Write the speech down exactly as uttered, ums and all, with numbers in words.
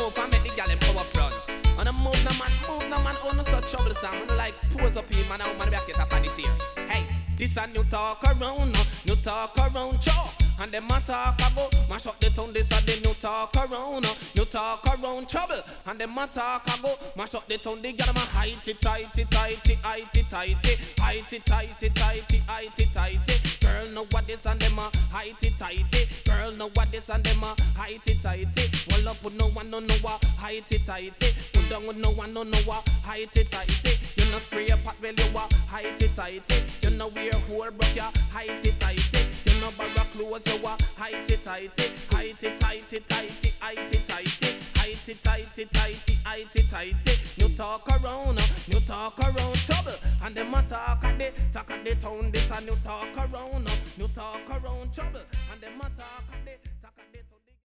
move and make the gal in power front. And I move no man, move no man, oh no such troublesome. And like pose up him and I want to back it up at this here. Hey, this a new talk around, no, new talk around, chow. And them a talk about mash up the town. This a the new talk around, no, new talk around trouble. And them a talk about mash up the town. They got them a heighty, tighty, tighty, heighty, tighty, heighty, tighty, tighty, heighty, tighty. Girl know what this and them a heighty, tighty. Girl know what this and them a heighty, tighty. Well up with no one no know what heighty, tighty. Put down with no one no know what heighty, tighty. You know spray a pot well you what heighty, tighty. You know wear whole broke ya heighty, tighty. You know barra clothes you what heighty, tighty, heighty, tighty, tighty, heighty, tighty, heighty, tighty, tighty, heighty, tighty. You talk around, you talk around trouble, and them a talk at the talk at the town. This a new talk around, you talk around trouble.